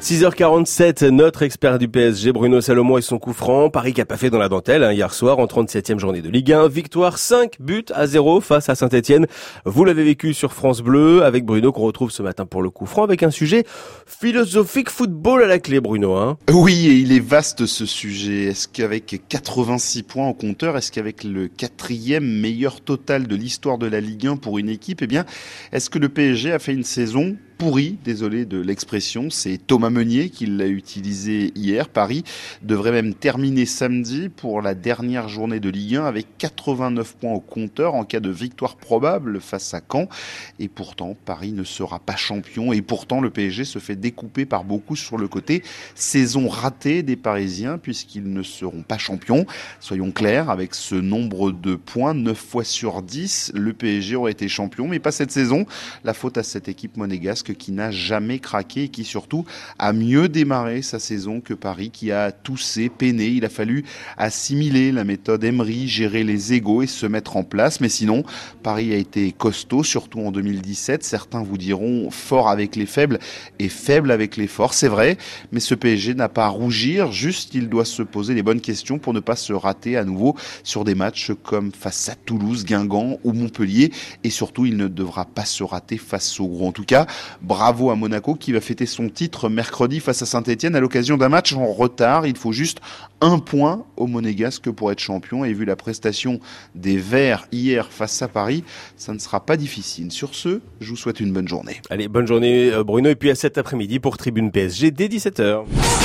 6h47, notre expert du PSG, Bruno Salomon et son coup franc. Paris qui a pas fait dans la dentelle hier soir en 37e journée de Ligue 1. Victoire 5-0 face à Saint-Etienne. Vous l'avez vécu sur France Bleu avec Bruno qu'on retrouve ce matin pour le coup franc avec un sujet philosophique football à la clé, Bruno. Oui, et il est vaste ce sujet. Est-ce qu'avec 86 points au compteur, est-ce qu'avec le 4e meilleur total de l'histoire de la Ligue 1 pour une équipe, est-ce que le PSG a fait une saison pourri, désolé de l'expression, c'est Thomas Meunier qui l'a utilisé hier. Paris devrait même terminer samedi pour la dernière journée de Ligue 1 avec 89 points au compteur en cas de victoire probable face à Caen. Et pourtant, Paris ne sera pas champion et pourtant le PSG se fait découper par beaucoup sur le côté. Saison ratée des Parisiens puisqu'ils ne seront pas champions. Soyons clairs, avec ce nombre de points, 9 fois sur 10, le PSG aurait été champion, mais pas cette saison. La faute à cette équipe monégasque qui n'a jamais craqué et qui surtout a mieux démarré sa saison que Paris, qui a toussé, peiné. Il a fallu assimiler la méthode Emery, gérer les égos et se mettre en place. Mais sinon, Paris a été costaud, surtout en 2017. Certains vous diront fort avec les faibles et faible avec les forts. C'est vrai, mais ce PSG n'a pas à rougir. Juste, il doit se poser les bonnes questions pour ne pas se rater à nouveau sur des matchs comme face à Toulouse, Guingamp ou Montpellier. Et surtout, il ne devra pas se rater face aux gros. En tout cas, bravo à Monaco qui va fêter son titre mercredi face à Saint-Etienne à l'occasion d'un match en retard. Il faut juste un point au Monégasque pour être champion. Et vu la prestation des Verts hier face à Paris, ça ne sera pas difficile. Sur ce, je vous souhaite une bonne journée. Allez, bonne journée Bruno. Et puis à cet après-midi pour Tribune PSG dès 17h.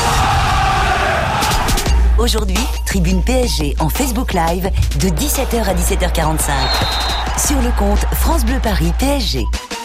Aujourd'hui, Tribune PSG en Facebook Live de 17h à 17h45. Sur le compte France Bleu Paris PSG.